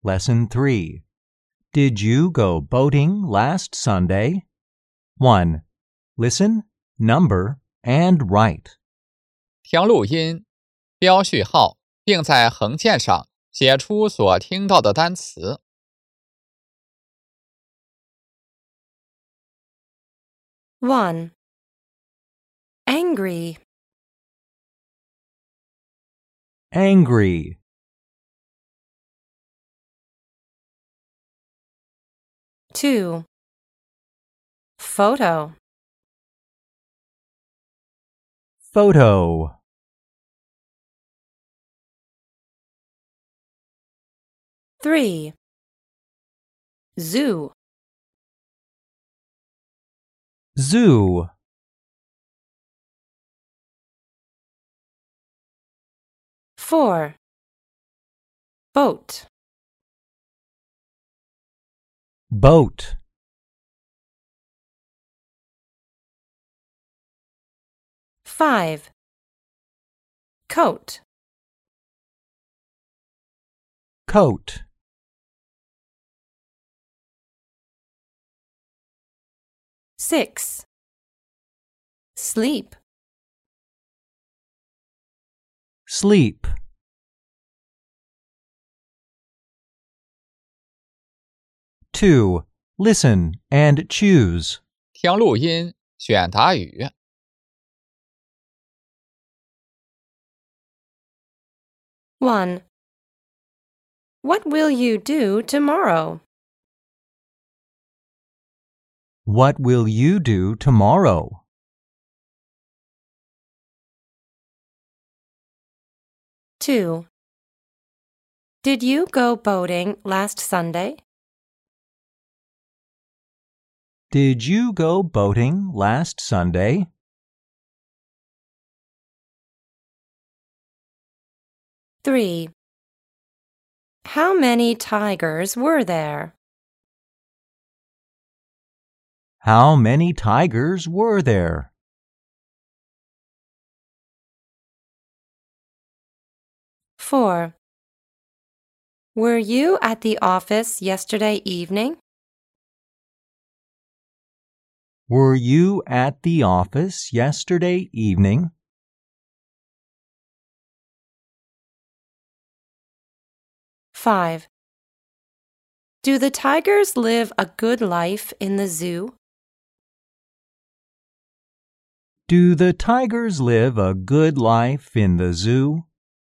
Lesson 3. Did you go boating last Sunday? 1. Listen, number, and write. 听录音，标序号，并在横线上写出所听到的单词。 1. Angry. Angry. 2. Photo. Photo. 3. Zoo. Zoo. 4. Boat. Boat. 5. Coat. Coat. 6. Sleep. Sleep. 2. Listen and choose. 听录音，选答语。 1. What will you do tomorrow? What will you do tomorrow? 2. Did you go boating last Sunday? Did you go boating last Sunday? 3. How many tigers were there? How many tigers were there? 4. Were you at the office yesterday evening? Were you at the office yesterday evening? 5. Do the tigers live a good life in the zoo? Do the tigers live a good life in the zoo?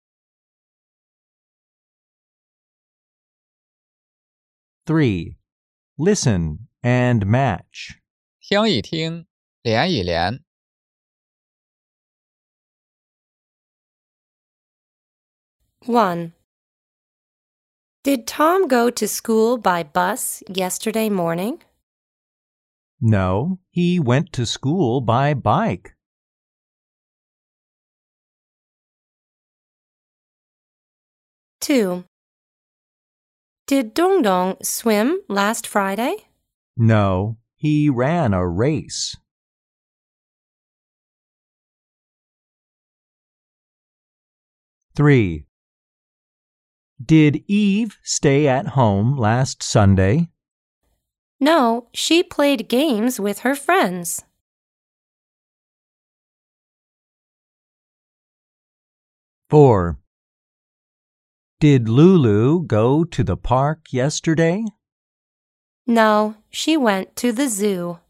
3. Listen and match. 听一听，连一连。 1. Did Tom go to school by bus yesterday morning? No, he went to school by bike. 2. Did Dongdong swim last Friday? No, he ran a race. 3. Did Eve stay at home last Sunday? No, she played games with her friends. 4. Did Lulu go to the park yesterday? No, she went to the zoo.